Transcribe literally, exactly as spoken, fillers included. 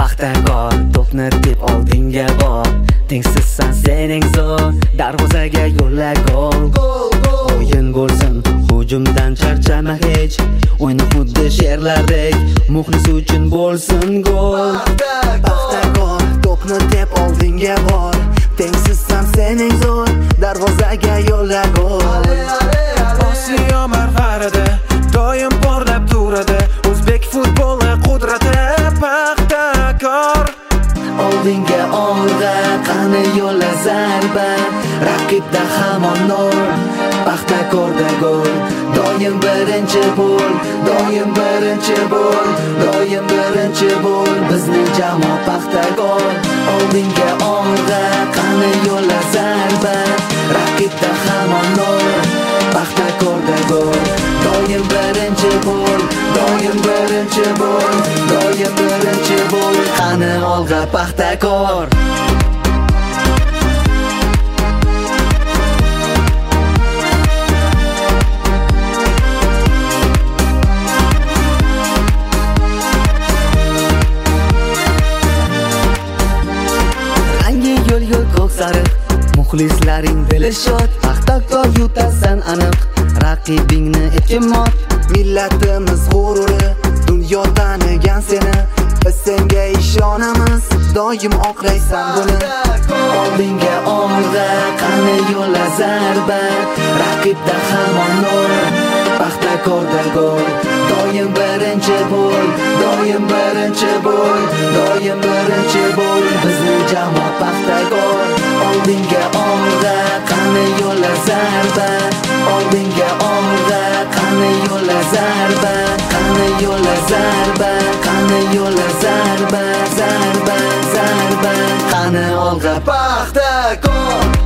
Paxtakor to'pni deb oldinga bor, tengsizsan sening zo'r, darvozaga yo'lla gol. O'yin bo'lsin, hujumdan charchama hech, o'yna xuddi sherlardek, muxlis uchun bo'lsin gol. Paxtakor to'pni deb oldinga bor, tengsizsan sening zo'r, darvozaga yo'lla gol. Osiyo marg'arida doim porlab turadi, o'zbek futboli qudrati Paxtakor. Oldinga olg'a, qani yo'lla zarba, raqibda hamon nur, Paxtakorda gol. Doim birinchi bo'l, doim birinchi bo'l, doim birinchi bo'l, bizning jamoa Paxtakor. Oldinga olg'a, qani yo'lla zarba, raqibda hamon nur, Paxtakorda gol. Doim birinchi bo'l, doim birinchi bo'l, doim birinchi bo'l, qani olg'a Paxtakor. Rangi yo'l yo'l ko'k sariq, muxlislaring dili shod, Paxtakor yutasan aniq, raqibingni etkin mot. Millatimiz g'ururi, dunyo tanigan seni, biz senga ishonamiz, doim oqlaysan buni. Oldinga olg'a, qani yo'lla zarba, raqibda hamon nur, Paxtakorda gol. Doim birinchi bo'l, doim birinchi bo'l, doim birinchi bo'l, bizning jamoa Paxtakor. Oldinga olg'a, qani yo'lla zarba, oldinga olg'a, qani yo'lla zarba, qani yo'lla zarba, qani yo'lla zarba, zarba, zarba, qani olg'a Paxtakor.